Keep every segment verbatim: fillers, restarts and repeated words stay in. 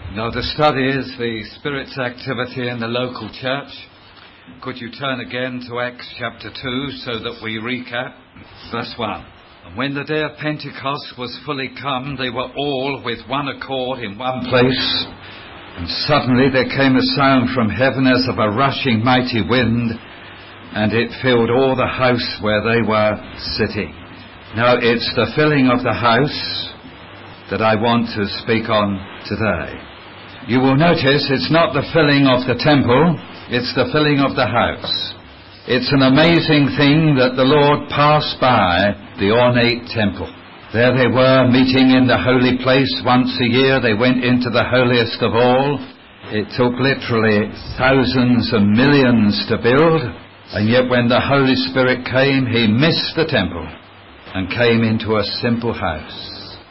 Now the study is the Spirit's activity in the local church. Could you turn again to Acts chapter two so that we recap? Verse one. And when the day of Pentecost was fully come, they were all with one accord in one place. And suddenly there came a sound from heaven as of a rushing mighty wind, and it filled all the house where they were sitting. Now it's the filling of the house that I want to speak on today. You will notice it's not the filling of the temple, it's the filling of the house. It's an amazing thing that the Lord passed by the ornate temple. There they were meeting in the holy place once a year. They went into the holiest of all. It took literally thousands and millions to build, and yet when the Holy Spirit came, he missed the temple and came into a simple house.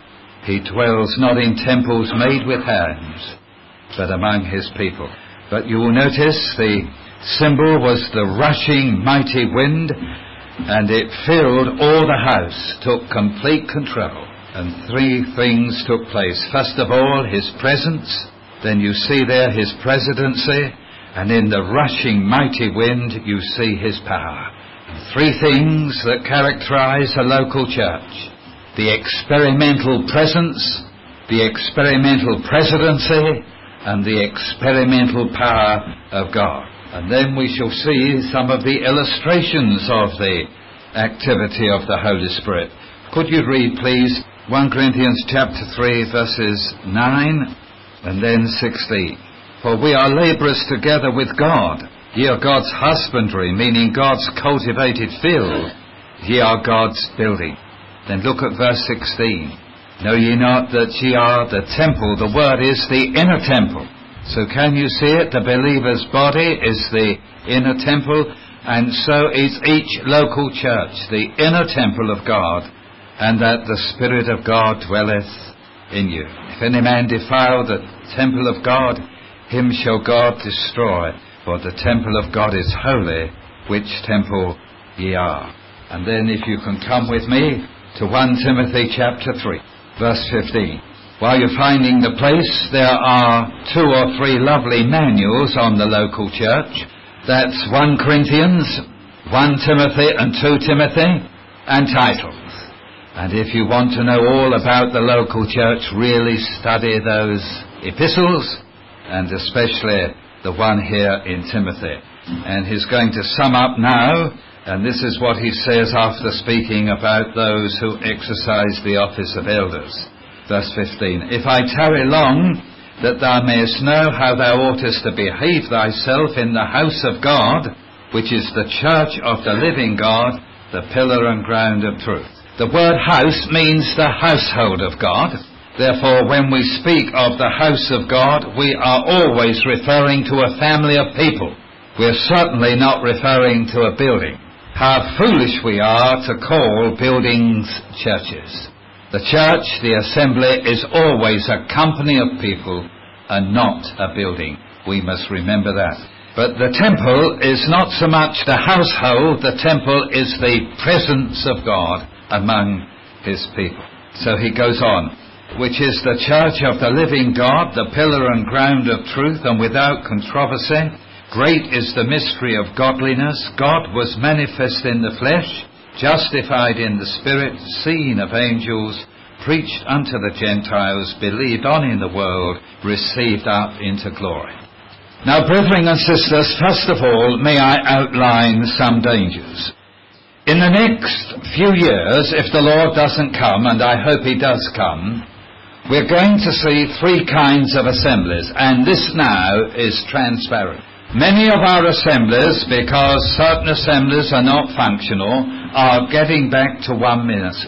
He dwells not in temples made with hands, but among his people. But you will notice the symbol was the rushing mighty wind, and it filled all the house, took complete control. And three things took place. First of all, his presence. Then you see there his presidency. And in the rushing mighty wind, you see his power. Three things that characterize a local church: the experimental presence, the experimental presidency, and the experimental power of God. And then we shall see some of the illustrations of the activity of the Holy Spirit. Could you read, please, First Corinthians chapter three, verses nine and then sixteen. For we are labourers together with God. Ye are God's husbandry, meaning God's cultivated field. Ye are God's building. Then look at verse sixteen. Know ye not that ye are the temple? The word is the inner temple. So can you see it? The believer's body is the inner temple, and so is each local church, the inner temple of God, and that the Spirit of God dwelleth in you. If any man defile the temple of God, him shall God destroy. For the temple of God is holy, which temple ye are. And then if you can come with me to First Timothy chapter three, verse fifteen. While you're finding the place, there are two or three lovely manuals on the local church. That's First Corinthians, First Timothy and Second Timothy, and titles. And if you want to know all about the local church, really study those epistles, and especially the one here in Timothy. And he's going to sum up now, and this is what he says after speaking about those who exercise the office of elders. Verse fifteen. If I tarry long, that thou mayest know how thou oughtest to behave thyself in the house of God, which is the church of the living God, the pillar and ground of truth. The word house means the household of God. Therefore, when we speak of the house of God, we are always referring to a family of people. We're certainly not referring to a building. How foolish we are to call buildings churches. The church, the assembly, is always a company of people and not a building. We must remember that. But the temple is not so much the household. The temple is the presence of God among his people. So he goes on. Which is the church of the living God, the pillar and ground of truth, and without controversy. Great is the mystery of godliness. God was manifest in the flesh, justified in the Spirit, seen of angels, preached unto the Gentiles, believed on in the world, received up into glory. Now, brethren and sisters, first of all, may I outline some dangers. In the next few years, if the Lord doesn't come, and I hope he does come, we're going to see three kinds of assemblies, and this now is transparent. Many of our assemblies, because certain assemblies are not functional, are getting back to one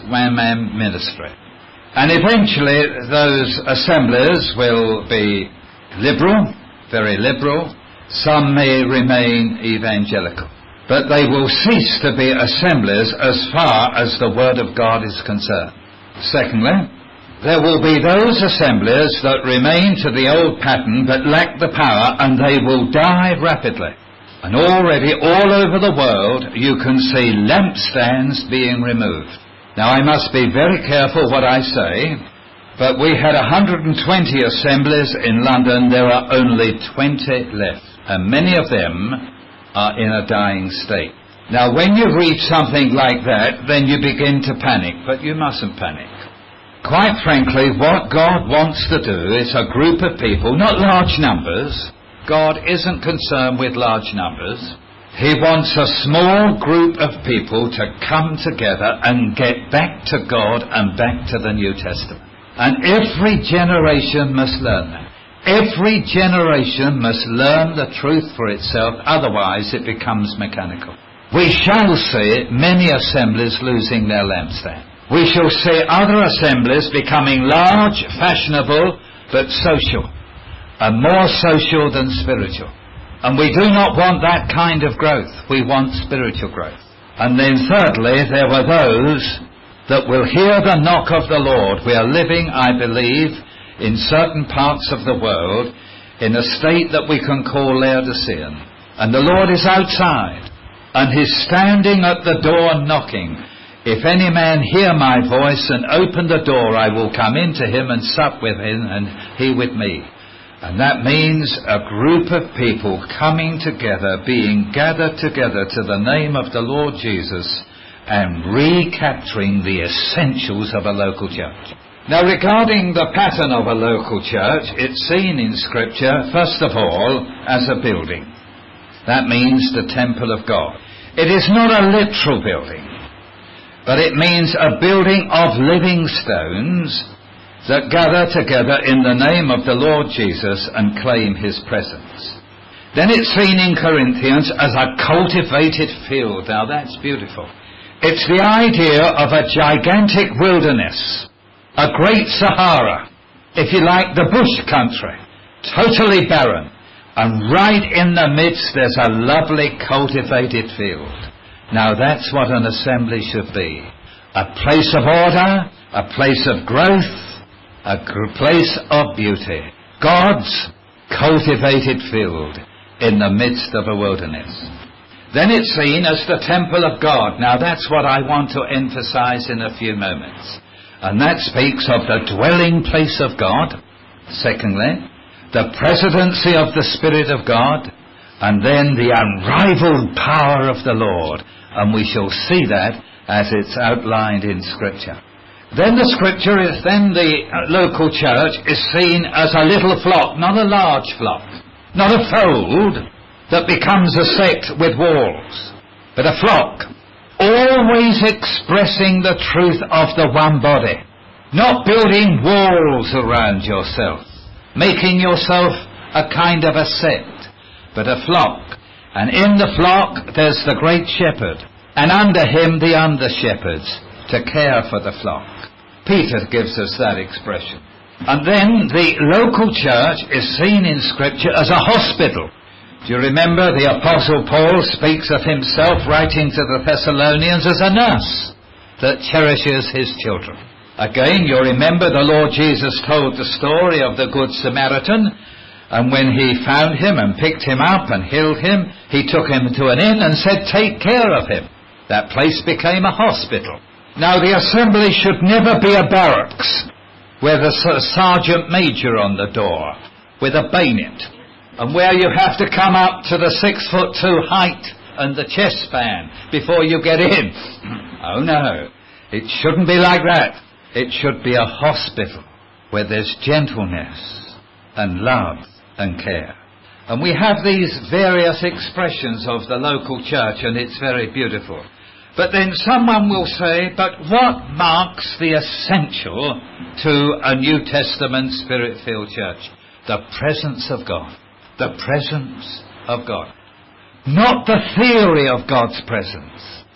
man ministry. And eventually those assemblies will be liberal, very liberal. Some may remain evangelical. But they will cease to be assemblies as far as the Word of God is concerned. Secondly, there will be those assemblies that remain to the old pattern but lack the power, and they will die rapidly. And already all over the world you can see lampstands being removed. Now I must be very careful what I say. But we had one hundred twenty assemblies in London. There are only twenty left, and many of them are in a dying state. Now, when you read something like that, then you begin to panic, but you mustn't panic. Quite frankly, what God wants to do is a group of people, not large numbers. God isn't concerned with large numbers. He wants a small group of people to come together and get back to God and back to the New Testament. And every generation must learn that. Every generation must learn the truth for itself, otherwise it becomes mechanical. We shall see many assemblies losing their lampstand. We shall see other assemblies becoming large, fashionable, but social, and more social than spiritual. And we do not want that kind of growth. We want spiritual growth. And then thirdly, there were those that will hear the knock of the Lord. We are living, I believe, in certain parts of the world in a state that we can call Laodicean. And the Lord is outside, and he's standing at the door knocking. If any man hear my voice and open the door, I will come into him and sup with him, and he with me. And that means a group of people coming together, being gathered together to the name of the Lord Jesus, and recapturing the essentials of a local church. Now, regarding the pattern of a local church, it's seen in Scripture, first of all, as a building. That means the temple of God. It is not a literal building, but it means a building of living stones that gather together in the name of the Lord Jesus and claim his presence. Then it's seen in Corinthians as a cultivated field. Now that's beautiful. It's the idea of a gigantic wilderness, a great Sahara, if you like, the bush country, totally barren. And right in the midst there's a lovely cultivated field. Now that's what an assembly should be. A place of order, a place of growth, a place of beauty. God's cultivated field in the midst of a wilderness. Then it's seen as the temple of God. Now that's what I want to emphasize in a few moments. And that speaks of the dwelling place of God. Secondly, the presidency of the Spirit of God, and then the unrivaled power of the Lord. And we shall see that as it's outlined in Scripture. Then the Scripture is, then the local church is seen as a little flock, not a large flock, not a fold that becomes a sect with walls, but a flock, always expressing the truth of the one body, not building walls around yourself, making yourself a kind of a sect, but a flock. And in the flock there's the great shepherd, and under him the under-shepherds to care for the flock. Peter gives us that expression. And then the local church is seen in Scripture as a hospital. Do you remember the Apostle Paul speaks of himself, writing to the Thessalonians, as a nurse that cherishes his children. Again, you remember the Lord Jesus told the story of the Good Samaritan, and when he found him and picked him up and healed him, he took him to an inn and said, take care of him. That place became a hospital. Now the assembly should never be a barracks with a sergeant major on the door with a bayonet, and where you have to come up to the six foot two height and the chest span before you get in. Oh no, it shouldn't be like that. It should be a hospital where there's gentleness and love and care. And we have these various expressions of the local church, and it's very beautiful. But then someone will say, but what marks the essential to a New Testament Spirit-filled church? The presence of God. The presence of God. Not the theory of God's presence,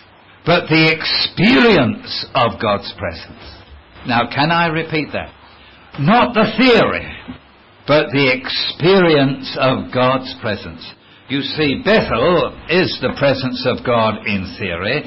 but the experience of God's presence. Now, can I repeat that? Not the theory, but the experience of God's presence. You see, Bethel is the presence of God in theory.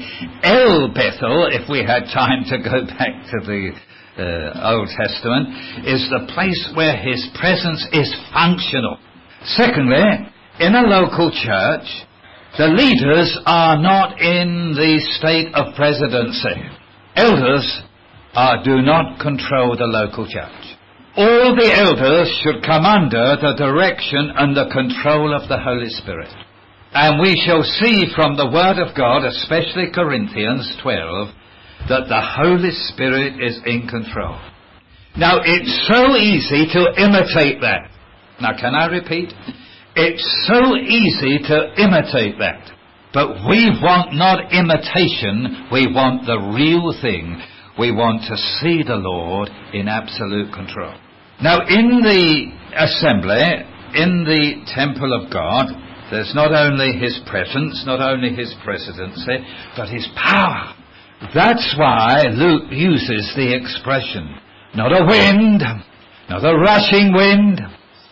El Bethel, if we had time to go back to the uh, Old Testament, is the place where his presence is functional. Secondly, in a local church, the leaders are not in the state of presidency. Elders uh, do not control the local church. All the elders should come under the direction and the control of the Holy Spirit. And we shall see from the Word of God, especially Corinthians twelve, that the Holy Spirit is in control. Now, it's so easy to imitate that. Now, can I repeat? It's so easy to imitate that. But we want not imitation, we want the real thing. We want to see the Lord in absolute control. Now, in the assembly, in the temple of God, there's not only His presence, not only His presidency, but His power. That's why Luke uses the expression, not a wind, not a rushing wind,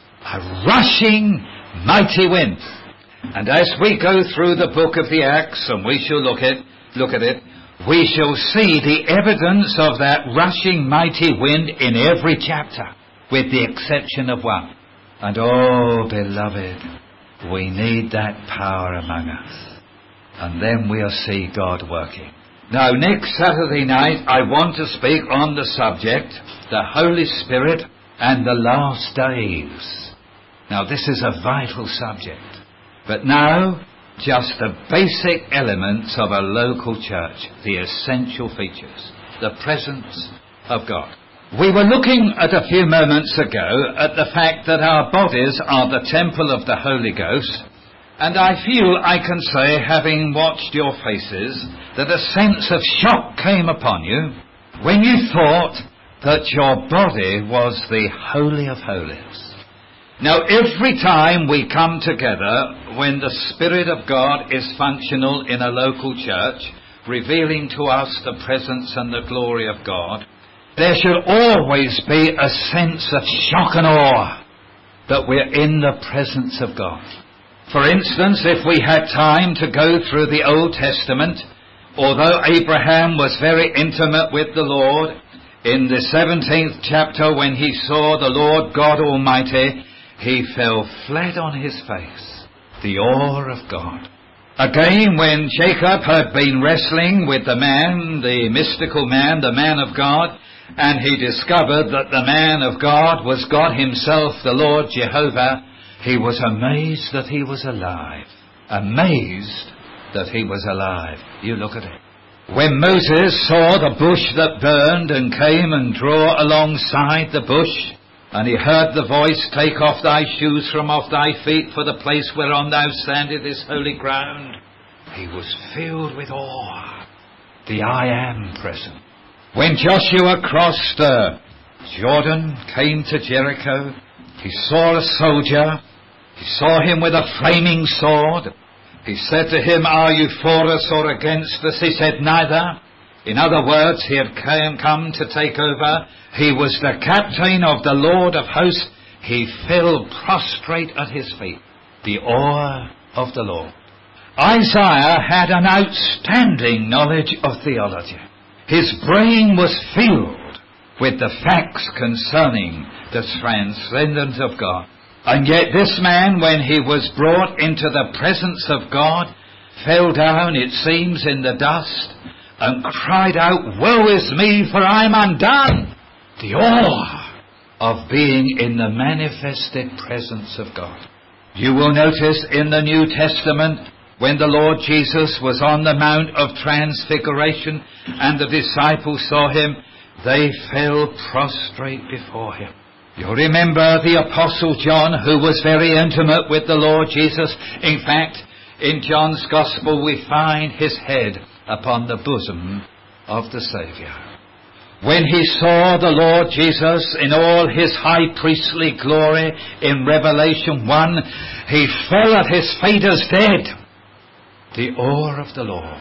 a rushing mighty wind. And as we go through the book of the Acts, and we shall look at, look at it, we shall see the evidence of that rushing mighty wind in every chapter, with the exception of one. And oh, beloved, we need that power among us. And then we'll see God working. Now, next Saturday night, I want to speak on the subject, the Holy Spirit and the last days. Now, this is a vital subject. But now, just the basic elements of a local church, the essential features, the presence of God. We were looking at a few moments ago at the fact that our bodies are the temple of the Holy Ghost, and I feel I can say, having watched your faces, that a sense of shock came upon you when you thought that your body was the Holy of Holies. Now, every time we come together, when the Spirit of God is functional in a local church, revealing to us the presence and the glory of God, there should always be a sense of shock and awe that we're in the presence of God. For instance, if we had time to go through the Old Testament, although Abraham was very intimate with the Lord, in the seventeenth chapter when he saw the Lord God Almighty, he fell flat on his face, the awe of God. Again, when Jacob had been wrestling with the man, the mystical man, the man of God, and he discovered that the man of God was God himself, the Lord Jehovah, he was amazed that he was alive. Amazed that he was alive. You look at it. When Moses saw the bush that burned and came and drew alongside the bush, and he heard the voice, "Take off thy shoes from off thy feet, for the place whereon thou standest is holy ground," he was filled with awe. The I Am present. When Joshua crossed uh, Jordan, came to Jericho, he saw a soldier. He saw him with a flaming sword. He said to him, "Are you for us or against us?" He said, "Neither." In other words, he had come to take over. He was the captain of the Lord of hosts. He fell prostrate at his feet. The awe of the Lord. Isaiah had an outstanding knowledge of theology. His brain was filled with the facts concerning the transcendence of God. And yet this man, when he was brought into the presence of God, fell down, it seems, in the dust, and cried out, "Woe is me, for I am undone." The awe of being in the manifested presence of God. You will notice in the New Testament, when the Lord Jesus was on the Mount of Transfiguration and the disciples saw him, they fell prostrate before him. You remember the Apostle John, who was very intimate with the Lord Jesus. In fact, in John's Gospel we find his head upon the bosom of the Saviour. When he saw the Lord Jesus in all his high priestly glory in Revelation one, he fell at his feet as dead. The awe of the Lord.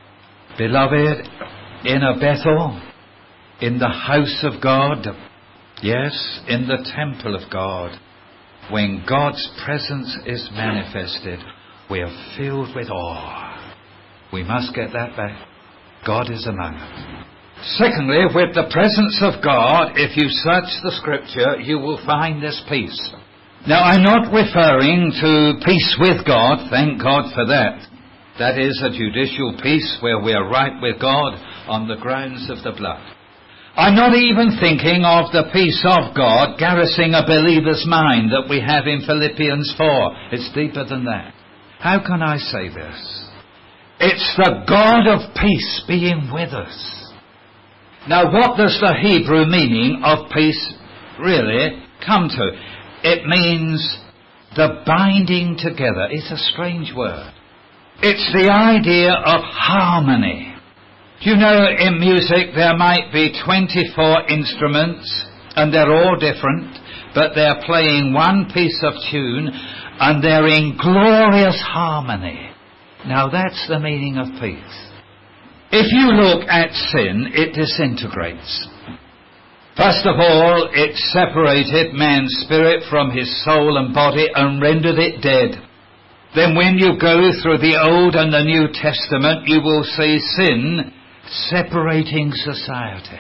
Beloved, in a Bethel, in the house of God, yes, in the temple of God, when God's presence is manifested, we are filled with awe. We must get that back. God is among us. Secondly, with the presence of God, if you search the Scripture, you will find this peace. Now, I'm not referring to peace with God, thank God for that. That is a judicial peace where we are right with God on the grounds of the blood. I'm not even thinking of the peace of God garrisoning a believer's mind that we have in Philippians four. It's deeper than that. How can I say this? It's the God of peace being with us. Now, what does the Hebrew meaning of peace really come to? It means the binding together. It's a strange word. It's the idea of harmony. You know, in music there might be twenty-four instruments, and they're all different, but they're playing one piece of tune, and they're in glorious harmony. Now that's the meaning of peace. If you look at sin, it disintegrates. First of all, it separated man's spirit from his soul and body and rendered it dead. Then when you go through the Old and the New Testament, you will see sin separating society.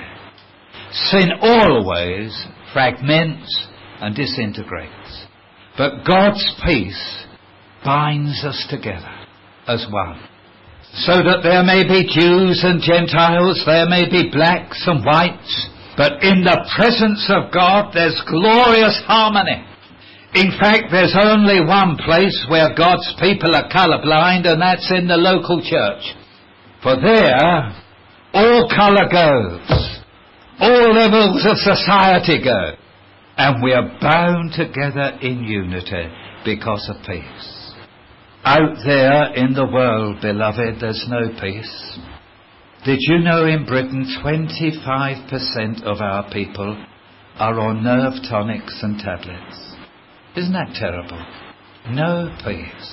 Sin always fragments and disintegrates. But God's peace binds us together as one. So that there may be Jews and Gentiles, there may be blacks and whites, but in the presence of God there's glorious harmony. In fact, there's only one place where God's people are colourblind, and that's in the local church. For there, all colour goes. All levels of society go. And we are bound together in unity because of peace. Out there in the world, beloved, there's no peace. Did you know in Britain twenty-five percent of our people are on nerve tonics and tablets? Isn't that terrible? No peace.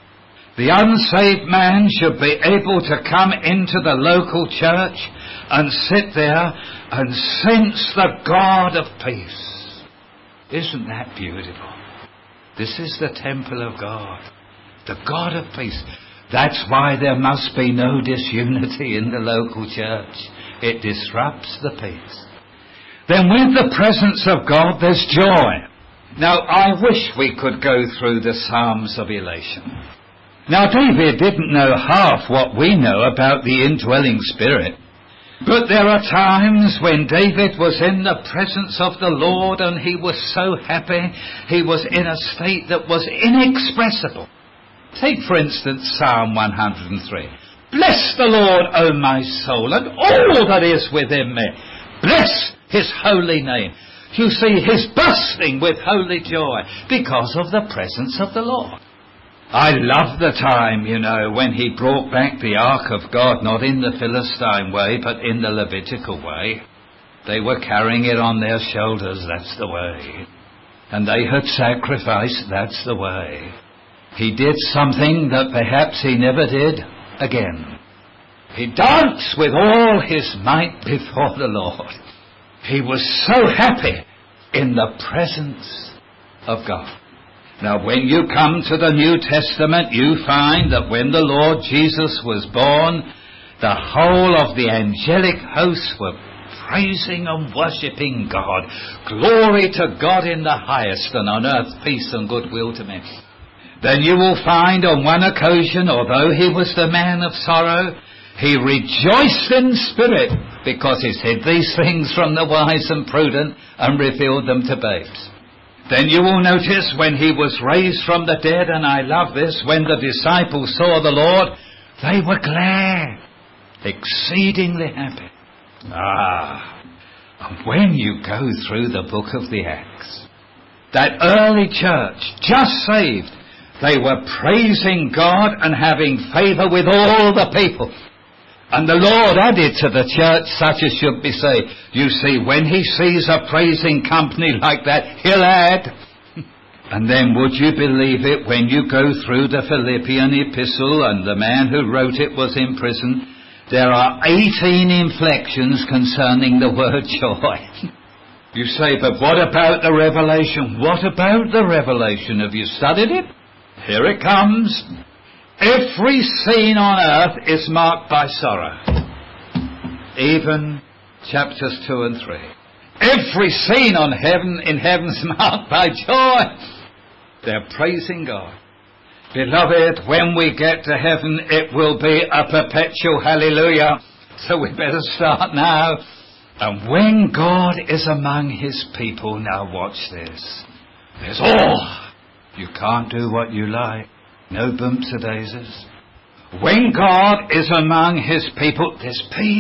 The unsaved man should be able to come into the local church and sit there and sense the God of peace. Isn't that beautiful? This is the temple of God, the God of peace. That's why there must be no disunity in the local church. It disrupts the peace. Then with the presence of God, there's joy. Now, I wish we could go through the Psalms of elation. Now, David didn't know half what we know about the indwelling spirit. But there are times when David was in the presence of the Lord and he was so happy, he was in a state that was inexpressible. Take, for instance, Psalm one hundred three. Bless the Lord, O my soul, and all that is within me. Bless his holy name. You see, he's bursting with holy joy because of the presence of the Lord. I love the time, you know, when he brought back the ark of God, not in the Philistine way, but in the Levitical way. They were carrying it on their shoulders, that's the way. And they had sacrificed, that's the way. He did something that perhaps he never did again. He danced with all his might before the Lord. He was so happy in the presence of God. Now, when you come to the New Testament, you find that when the Lord Jesus was born, the whole of the angelic hosts were praising and worshipping God. Glory to God in the highest, and on earth peace and goodwill to men. Then you will find on one occasion, although he was the man of sorrow, he rejoiced in spirit because he hid these things from the wise and prudent and revealed them to babes. Then you will notice when he was raised from the dead, and I love this, when the disciples saw the Lord, they were glad, exceedingly happy. Ah, and when you go through the book of the Acts, that early church, just saved, they were praising God and having favour with all the people. And the Lord added to the church such as should be saved. You see, when he sees a praising company like that, he'll add. And then would you believe it, when you go through the Philippian epistle and the man who wrote it was in prison, there are eighteen inflections concerning the word joy. You say, but what about the Revelation? What about the Revelation? Have you studied it? Here it comes. Every scene on earth is marked by sorrow. Even chapters two and three. Every scene on heaven in heaven is marked by joy. They're praising God. Beloved, when we get to heaven, it will be a perpetual hallelujah. So we better start now. And when God is among his people, now watch this, there's awe. You can't do what you like. No bumps or daisies. When God is among his people, there's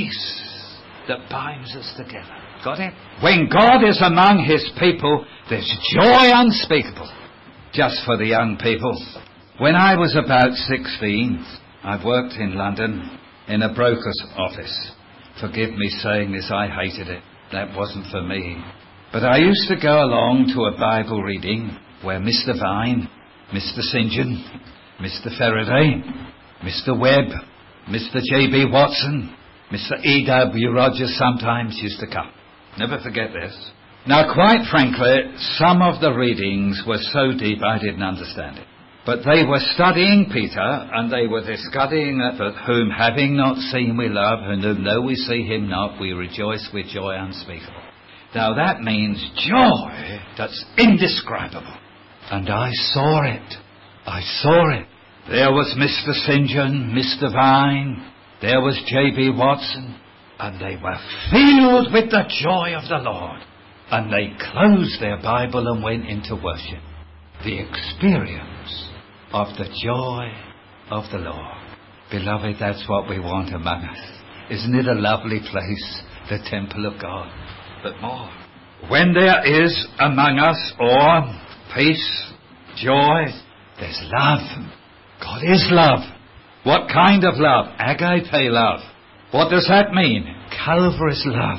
peace that binds us together. Got it? When God is among his people, there's joy unspeakable. Just for the young people. When I was about sixteen, I worked in London in a broker's office. Forgive me saying this, I hated it. That wasn't for me. But I used to go along to a Bible reading where Mister Vine, Mister Saint John, Mister Faraday, Mister Webb, Mister J B Watson, Mister E W Rogers sometimes used to come. Never forget this. Now, quite frankly, some of the readings were so deep I didn't understand it. But they were studying Peter, and they were studying that whom having not seen we love, and whom though we see him not, we rejoice with joy unspeakable. Now that means joy that's indescribable. And I saw it. I saw it. There was Mister Saint John, Mister Vine, there was J B Watson, and they were filled with the joy of the Lord. And they closed their Bible and went into worship. The experience of the joy of the Lord. Beloved, that's what we want among us. Isn't it a lovely place, the temple of God? But more. When there is among us awe, peace, joy, there's love. God is love. What kind of love? Agape love. What does that mean? Calvary's love.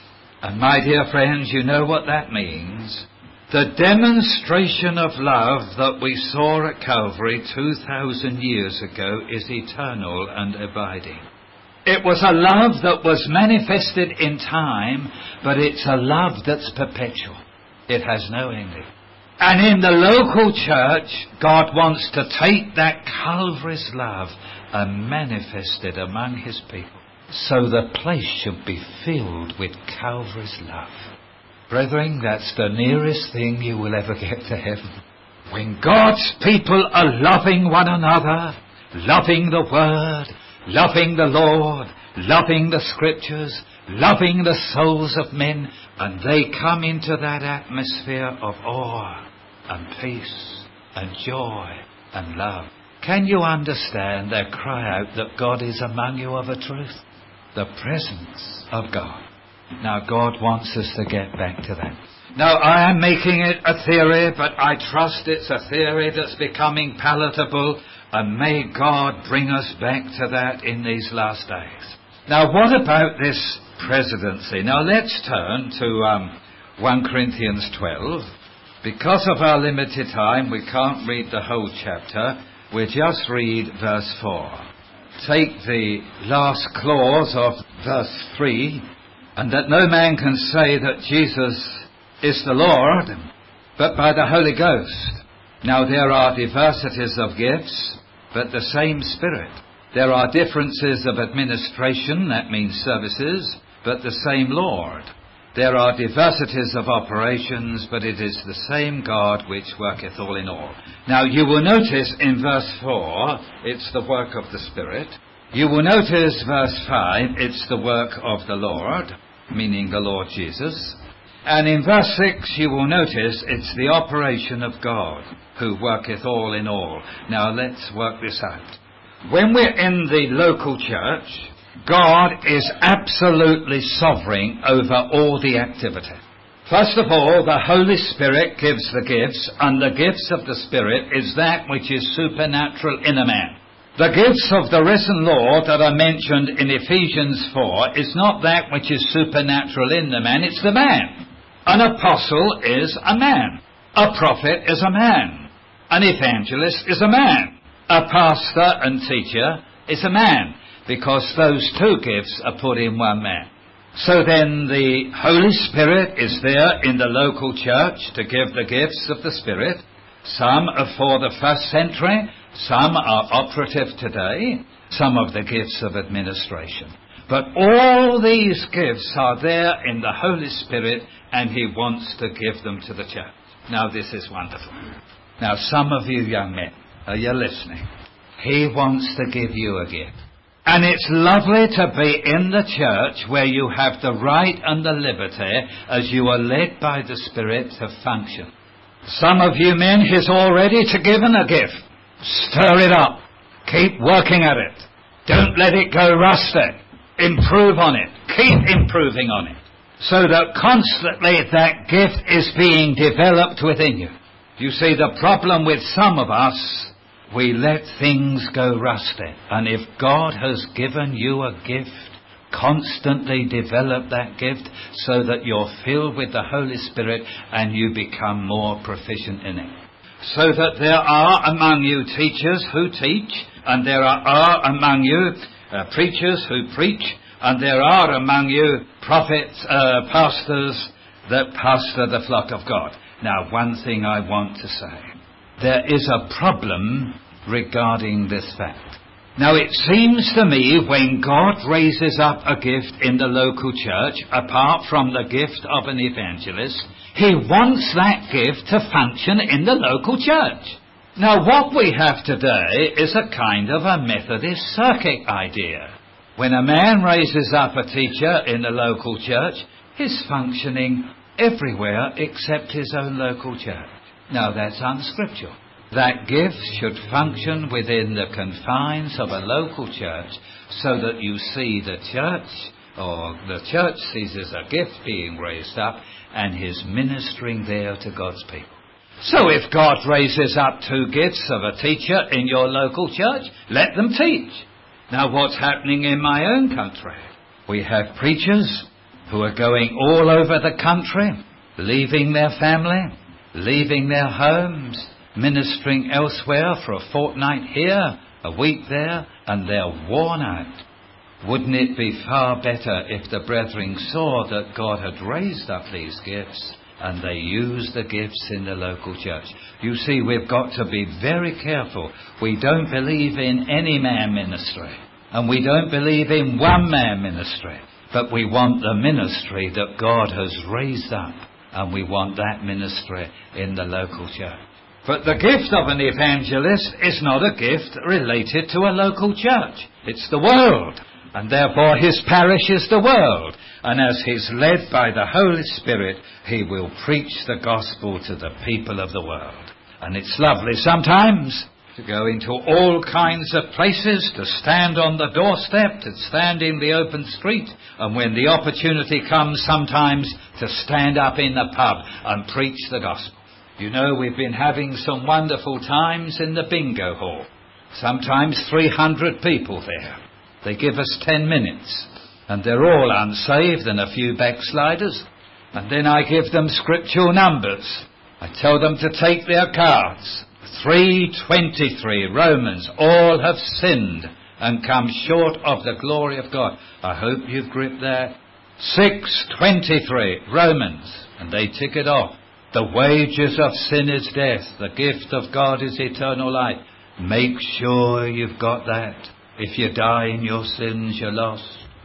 And my dear friends, you know what that means. The demonstration of love that we saw at Calvary two thousand years ago is eternal and abiding. It was a love that was manifested in time, but it's a love that's perpetual. It has no ending. And in the local church, God wants to take that Calvary's love and manifest it among his people. So the place should be filled with Calvary's love. Brethren, that's the nearest thing you will ever get to heaven. When God's people are loving one another, loving the Word, loving the Lord, loving the Scriptures, loving the souls of men, and they come into that atmosphere of awe and peace and joy and love. Can you understand their cry out that God is among you of a truth? The presence of God. Now God wants us to get back to that. Now I am making it a theory, but I trust it's a theory that's becoming palatable, and may God bring us back to that in these last days. Now what about this presidency? Now let's turn to um, First Corinthians twelve. Because of our limited time, we can't read the whole chapter. We'll just read verse four. Take the last clause of verse three, and that no man can say that Jesus is the Lord, but by the Holy Ghost. Now there are diversities of gifts, but the same Spirit. There are differences of administration, that means services, but the same Lord. There are diversities of operations, but it is the same God which worketh all in all. Now you will notice in verse four, it's the work of the Spirit. You will notice verse five, it's the work of the Lord, meaning the Lord Jesus. And in verse six, you will notice it's the operation of God who worketh all in all. Now let's work this out. When we're in the local church, God is absolutely sovereign over all the activity. First of all, the Holy Spirit gives the gifts, and the gifts of the Spirit is that which is supernatural in a man. The gifts of the risen Lord that are mentioned in Ephesians four is not that which is supernatural in the man, it's the man. An apostle is a man. A prophet is a man. An evangelist is a man. A pastor and teacher is a man, because those two gifts are put in one man. So then the Holy Spirit is there in the local church to give the gifts of the Spirit. Some are for the first century, some are operative today, some of the gifts of administration. But all these gifts are there in the Holy Spirit, and He wants to give them to the church. Now this is wonderful. Now some of you young men, are you listening? He wants to give you a gift. And it's lovely to be in the church where you have the right and the liberty as you are led by the Spirit to function. Some of you men is all ready to give a gift. Stir it up. Keep working at it. Don't let it go rusty. Improve on it. Keep improving on it. So that constantly that gift is being developed within you. You see, the problem with some of us, we let things go rusty. And if God has given you a gift, constantly develop that gift so that you're filled with the Holy Spirit and you become more proficient in it. So that there are among you teachers who teach, and there are among you uh, preachers who preach, and there are among you prophets, uh, pastors that pastor the flock of God. Now, one thing I want to say. There is a problem regarding this fact. Now, it seems to me when God raises up a gift in the local church, apart from the gift of an evangelist, he wants that gift to function in the local church. Now, what we have today is a kind of a Methodist circuit idea. When a man raises up a teacher in the local church, he's functioning everywhere except his own local church. Now, that's unscriptural. That gift should function within the confines of a local church so that you see the church, or the church sees as a gift being raised up and he's ministering there to God's people. So if God raises up two gifts of a teacher in your local church, let them teach. Now, what's happening in my own country? We have preachers who are going all over the country, leaving their family, leaving their homes, ministering elsewhere for a fortnight here, a week there, and they're worn out. Wouldn't it be far better if the brethren saw that God had raised up these gifts and they used the gifts in the local church? You see, we've got to be very careful. We don't believe in any man ministry, and we don't believe in one man ministry, but we want the ministry that God has raised up, and we want that ministry in the local church. But the gift of an evangelist is not a gift related to a local church. It's the world. And therefore his parish is the world. And as he's led by the Holy Spirit, he will preach the gospel to the people of the world. And it's lovely sometimes to go into all kinds of places, to stand on the doorstep, to stand in the open street, and when the opportunity comes sometimes to stand up in the pub and preach the gospel. You know, we've been having some wonderful times in the bingo hall. Sometimes three hundred people there. They give us ten minutes, and they're all unsaved and a few backsliders. And then I give them scriptural numbers. I tell them to take their cards. three twenty-three, Romans, all have sinned and come short of the glory of God. I hope you've gripped that. six twenty-three, Romans, and they tick it off. The wages of sin is death. The gift of God is eternal life. Make sure you've got that. If you die in your sins, you're lost.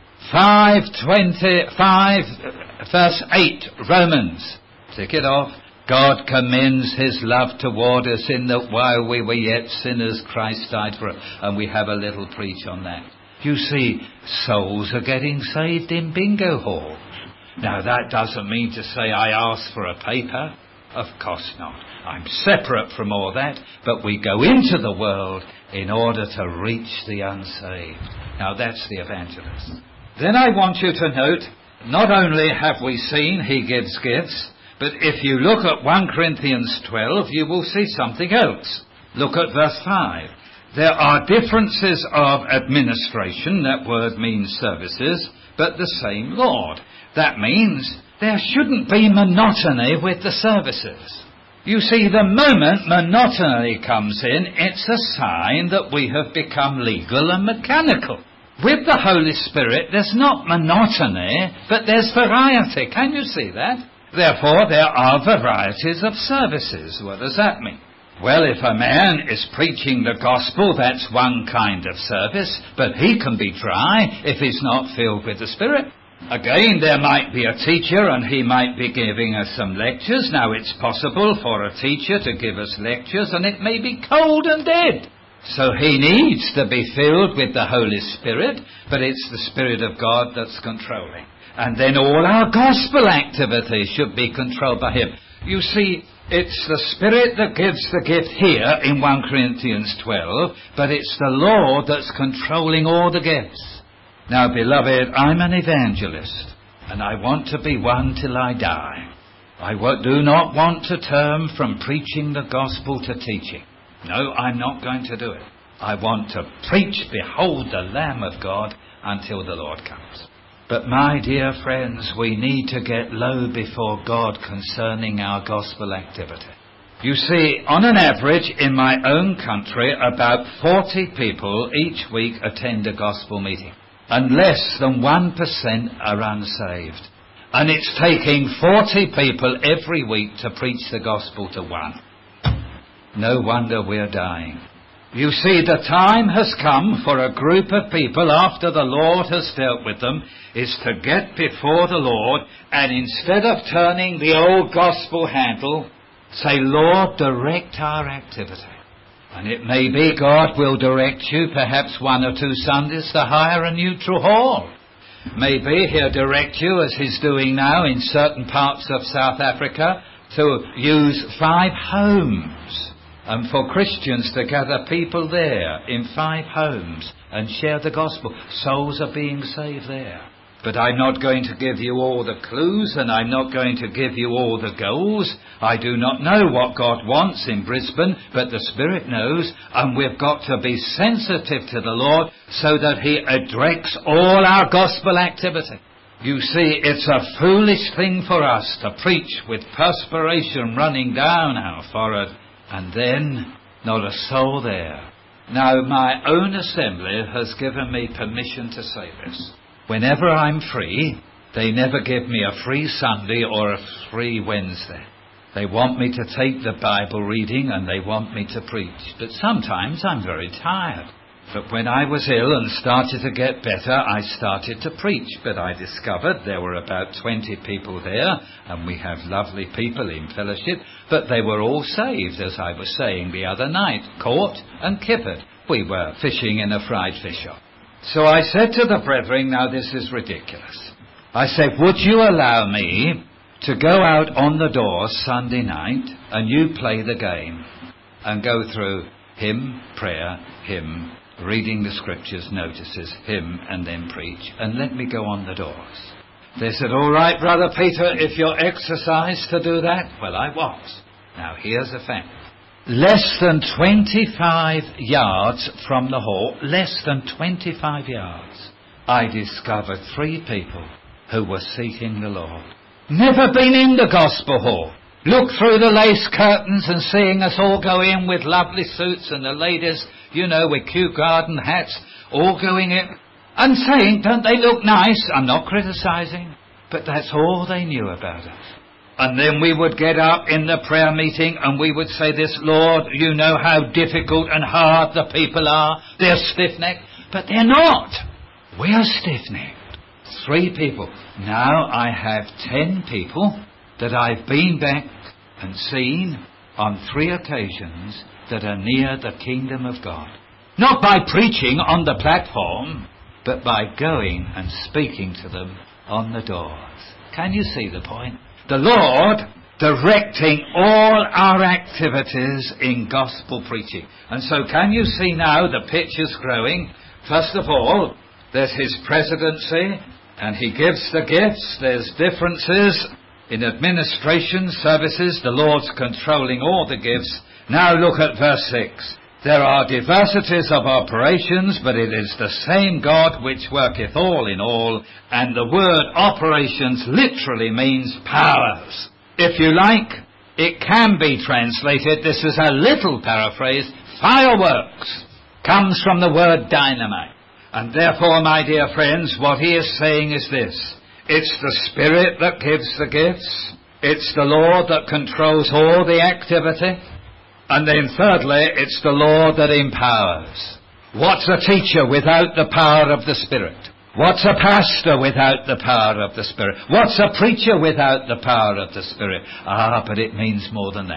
five twenty-five, verse eight, Romans. Tick it off. God commends his love toward us in that while we were yet sinners, Christ died for us. And we have a little preach on that. You see, souls are getting saved in bingo halls. Now, that doesn't mean to say I ask for a paper. Of course not. I'm separate from all that, but we go into the world in order to reach the unsaved. Now, that's the evangelist. Then I want you to note, not only have we seen he gives gifts, but if you look at First Corinthians twelve, you will see something else. Look at verse five. There are differences of administration, that word means services, but the same Lord. That means there shouldn't be monotony with the services. You see, the moment monotony comes in, it's a sign that we have become legal and mechanical. With the Holy Spirit, there's not monotony, but there's variety. Can you see that? Therefore, there are varieties of services. What does that mean? Well, if a man is preaching the gospel, that's one kind of service, but he can be dry if he's not filled with the Spirit. Again, there might be a teacher and he might be giving us some lectures. Now, it's possible for a teacher to give us lectures and it may be cold and dead. So he needs to be filled with the Holy Spirit, but it's the Spirit of God that's controlling. And then all our gospel activity should be controlled by him. You see, it's the Spirit that gives the gift here in First Corinthians twelve, but it's the Lord that's controlling all the gifts. Now, beloved, I'm an evangelist, and I want to be one till I die. I do not want to turn from preaching the gospel to teaching. No, I'm not going to do it. I want to preach, behold the Lamb of God, until the Lord comes. But my dear friends, we need to get low before God concerning our gospel activity. You see, on an average in my own country, about forty people each week attend a gospel meeting, and less than one percent are unsaved. And it's taking forty people every week to preach the gospel to one. No wonder we're dying. You see, the time has come for a group of people, after the Lord has dealt with them, is to get before the Lord, and instead of turning the old gospel handle, say, Lord, direct our activity. And it may be God will direct you perhaps one or two Sundays to hire a neutral hall. Maybe he'll direct you, as he's doing now in certain parts of South Africa, to use five homes, and for Christians to gather people there in five homes and share the gospel. Souls are being saved there. But I'm not going to give you all the clues, and I'm not going to give you all the goals. I do not know what God wants in Brisbane, but the Spirit knows, and we've got to be sensitive to the Lord so that he directs all our gospel activity. You see, it's a foolish thing for us to preach with perspiration running down our forehead, and then not a soul there. Now, my own assembly has given me permission to say this. Whenever I'm free, they never give me a free Sunday or a free Wednesday. They want me to take the Bible reading and they want me to preach. But sometimes I'm very tired. But when I was ill and started to get better, I started to preach. But I discovered there were about twenty people there, and we have lovely people in fellowship, but they were all saved, as I was saying the other night, caught and kippered. We were fishing in a fried fish shop. So I said to the brethren, now this is ridiculous. I said, would you allow me to go out on the doors Sunday night and you play the game and go through hymn, prayer, hymn, reading the scriptures, notices, hymn, and then preach, and let me go on the doors? They said, all right, Brother Peter, if you're exercised to do that. Well, I was. Now here's the fact. Less than twenty-five yards from the hall, less than twenty-five yards, I discovered three people who were seeking the Lord. Never been in the gospel hall. Look through the lace curtains and seeing us all go in with lovely suits, and the ladies, you know, with Kew Garden hats, all going in and saying, don't they look nice? I'm not criticising, but that's all they knew about us. And then we would get up in the prayer meeting and we would say this, Lord, you know how difficult and hard the people are. They're stiff-necked, but they're not. We're stiff-necked. Three people. Now I have ten people that I've been back and seen on three occasions that are near the kingdom of God. Not by preaching on the platform, but by going and speaking to them on the doors. Can you see the point? The Lord directing all our activities in gospel preaching. And so can you see now the picture's growing? First of all, there's his presidency, and he gives the gifts. There's differences in administration services. The Lord's controlling all the gifts. Now look at verse six. There are diversities of operations, but it is the same God which worketh all in all. And the word operations literally means powers. If you like, it can be translated, this is a little paraphrase, fireworks. Comes from the word dynamite. And therefore, my dear friends, what he is saying is this. It's the Spirit that gives the gifts. It's the Lord that controls all the activity. And then thirdly, it's the Lord that empowers. What's a teacher without the power of the Spirit? What's a pastor without the power of the Spirit? What's a preacher without the power of the Spirit? Ah, but it means more than that.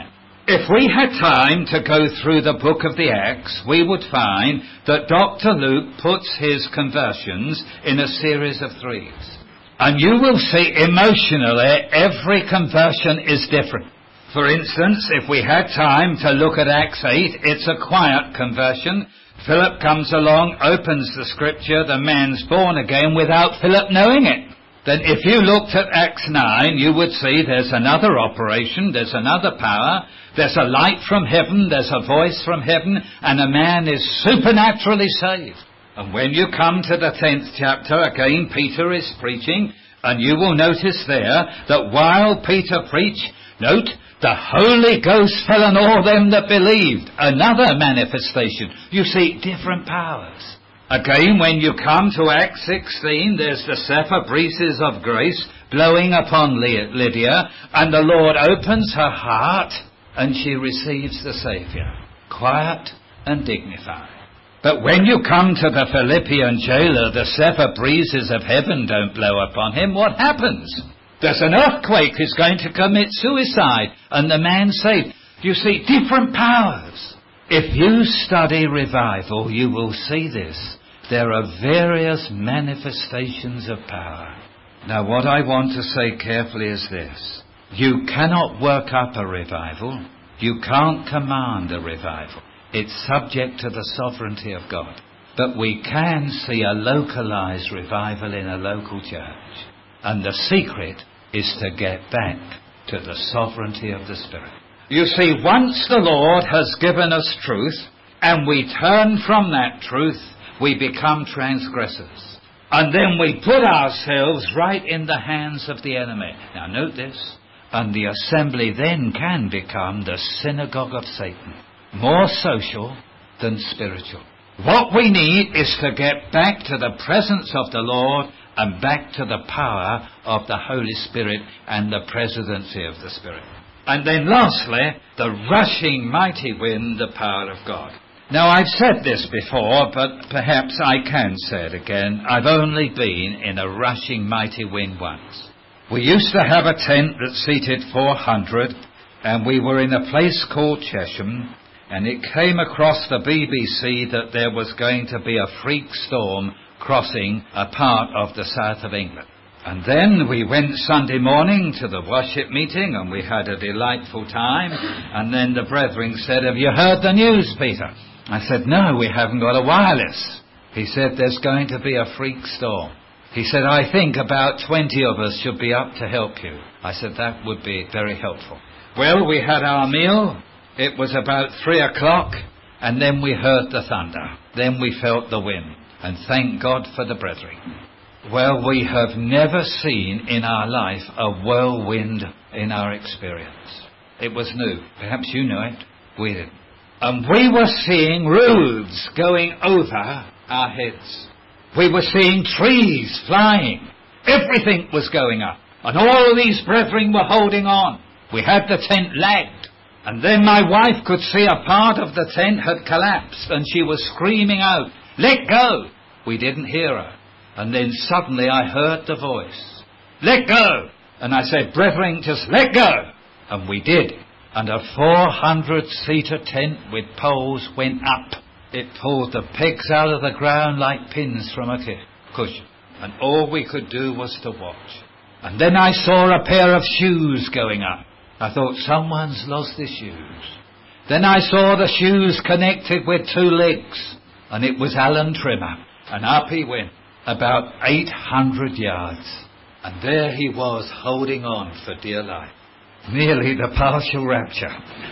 If we had time to go through the book of the Acts, we would find that Doctor Luke puts his conversions in a series of threes. And you will see emotionally every conversion is different. For instance, if we had time to look at Acts eight, it's a quiet conversion. Philip comes along, opens the scripture, the man's born again without Philip knowing it. Then if you looked at Acts nine, you would see there's another operation, there's another power, there's a light from heaven, there's a voice from heaven, and a man is supernaturally saved. And when you come to the tenth chapter, again Peter is preaching, and you will notice there that while Peter preached, note, the Holy Ghost fell on all them that believed. Another manifestation. You see, different powers. Again, when you come to Acts sixteen, there's the zephyr breezes of grace blowing upon Lydia, and the Lord opens her heart, and she receives the Saviour. Quiet and dignified. But when you come to the Philippian jailer, the zephyr breezes of heaven don't blow upon him. What happens? There's an earthquake. He's going to commit suicide, and the man's saved. You see, different powers. If you study revival, you will see this. There are various manifestations of power. Now, what I want to say carefully is this. You cannot work up a revival. You can't command a revival. It's subject to the sovereignty of God. But we can see a localized revival in a local church. And the secret is to get back to the sovereignty of the Spirit. You see, once the Lord has given us truth, and we turn from that truth, we become transgressors. And then we put ourselves right in the hands of the enemy. Now note this. And the assembly then can become the synagogue of Satan. More social than spiritual. What we need is to get back to the presence of the Lord and back to the power of the Holy Spirit and the presidency of the Spirit. And then lastly, the rushing mighty wind, the power of God. Now I've said this before, but perhaps I can say it again. I've only been in a rushing mighty wind once. We used to have a tent that seated four hundred, and we were in a place called Chesham, and it came across the B B C that there was going to be a freak storm crossing a part of the south of England. And then we went Sunday morning to the worship meeting, and we had a delightful time. And then the brethren said, "Have you heard the news, Peter?" I said, "No, we haven't got a wireless." He said, "There's going to be a freak storm." He said, "I think about twenty of us should be up to help you." I said, "That would be very helpful." Well, we had our meal. It was about three o'clock, and then we heard the thunder. Then we felt the wind. And thank God for the brethren. Well, we have never seen in our life a whirlwind in our experience. It was new. Perhaps you know it. We didn't. And we were seeing roofs going over our heads. We were seeing trees flying. Everything was going up. And all these brethren were holding on. We had the tent lagged. And then my wife could see a part of the tent had collapsed, and she was screaming out, "Let go!" We didn't hear her. And then suddenly I heard the voice, "Let go!" And I said, "Brethren, just let go." And we did. And a four hundred seater tent with poles went up. It pulled the pegs out of the ground like pins from a cushion. And all we could do was to watch. And then I saw a pair of shoes going up. I thought, someone's lost his shoes. Then I saw the shoes connected with two legs. And it was Alan Trimmer. And up he went, about eight hundred yards. And there he was, holding on for dear life. Nearly the partial rapture.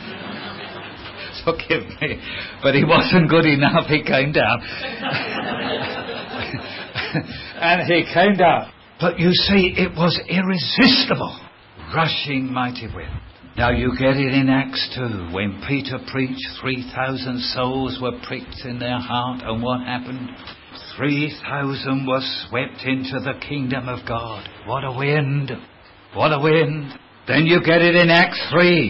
Forgive me, but he wasn't good enough. He came down. And he came down. But you see, it was irresistible. Rushing mighty wind. Now you get it in Acts two. When Peter preached, three thousand souls were pricked in their heart. And what happened? three thousand were swept into the kingdom of God. What a wind. What a wind. Then you get it in Acts three.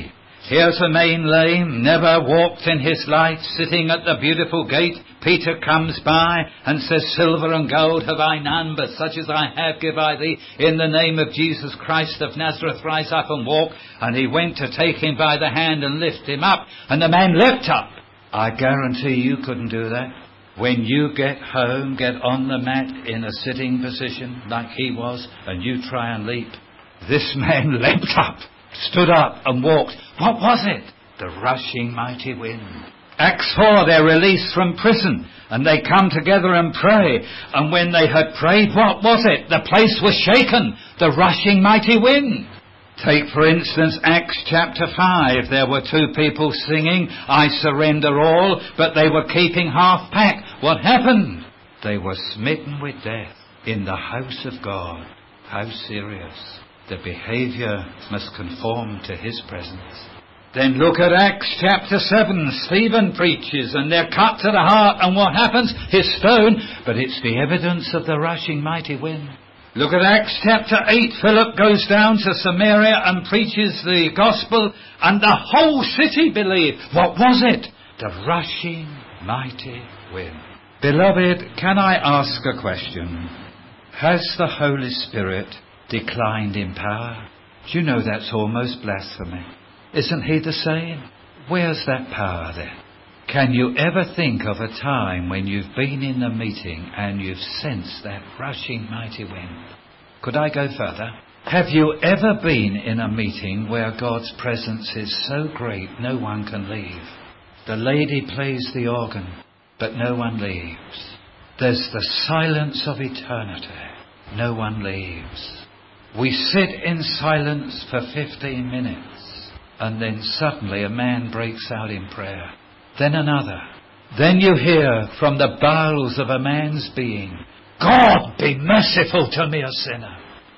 Here's a man lame, never walked in his life, sitting at the beautiful gate. Peter comes by and says, silver and gold have I none, but such as I have give I thee. In the name of Jesus Christ of Nazareth, rise up and walk. And he went to take him by the hand and lift him up. And the man leapt up. I guarantee you couldn't do that. When you get home, get on the mat in a sitting position like he was, and you try and leap. This man leapt up, stood up and walked. What was it? The rushing mighty wind. Acts four, they're released from prison and they come together and pray. And when they had prayed, what was it? The place was shaken. The rushing mighty wind. Take, for instance, Acts chapter five. There were two people singing, I surrender all, but they were keeping half pack. What happened? They were smitten with death in the house of God. How serious. The behaviour must conform to his presence. Then look at Acts chapter seven. Stephen preaches and they're cut to the heart, and what happens? He's stoned, but it's the evidence of the rushing mighty wind. Look at Acts chapter eight. Philip goes down to Samaria and preaches the gospel, and the whole city believed. What was it? The rushing mighty wind. Beloved, can I ask a question? Has the Holy Spirit declined in power? Do you know that's almost blasphemy? Isn't he the same? Where's that power then? Can you ever think of a time when you've been in a meeting and you've sensed that rushing mighty wind? Could I go further? Have you ever been in a meeting where God's presence is so great no one can leave? The lady plays the organ, but no one leaves. There's the silence of eternity. No one leaves. We sit in silence for fifteen minutes, and then suddenly a man breaks out in prayer. Then another. Then you hear from the bowels of a man's being, God, be merciful to me, a sinner.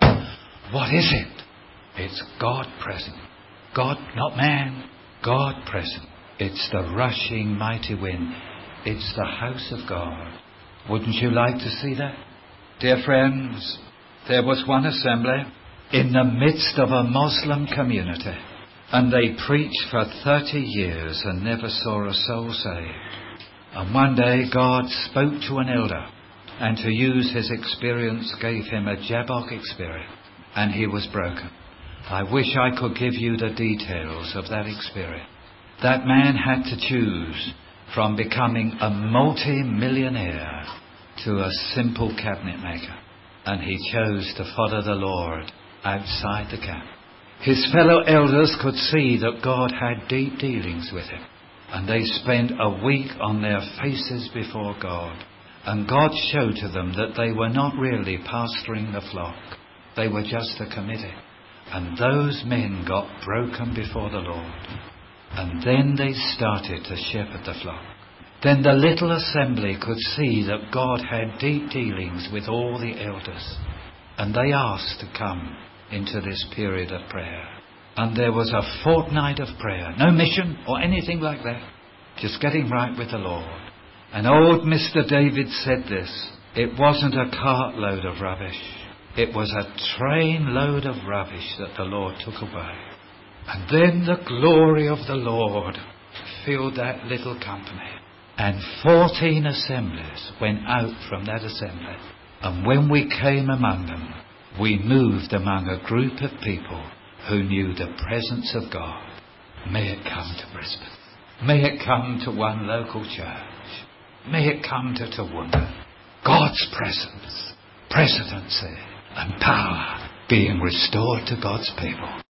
What is it? It's God present. God, not man. God present. It's the rushing mighty wind. It's the house of God. Wouldn't you like to see that? Dear friends, there was one assembly in the midst of a Muslim community, and they preached for thirty years and never saw a soul saved. And one day God spoke to an elder, and to use his experience gave him a Jabbok experience, and he was broken. I wish I could give you the details of that experience. That man had to choose from becoming a multi-millionaire to a simple cabinet maker, and he chose to follow the Lord outside the camp. His fellow elders could see that God had deep dealings with him, and they spent a week on their faces before God, and God showed to them that they were not really pastoring the flock. They were just a committee, and those men got broken before the Lord, and then they started to shepherd the flock. Then the little assembly could see that God had deep dealings with all the elders, and they asked to come into this period of prayer. And there was a fortnight of prayer. No mission or anything like that. Just getting right with the Lord. And old Mister David said this. It wasn't a cartload of rubbish. It was a train load of rubbish that the Lord took away. And then the glory of the Lord filled that little company. And fourteen assemblies went out from that assembly. And when we came among them, we moved among a group of people who knew the presence of God. May it come to Brisbane. May it come to one local church. May it come to Toowoomba. God's presence, presidency and power being restored to God's people.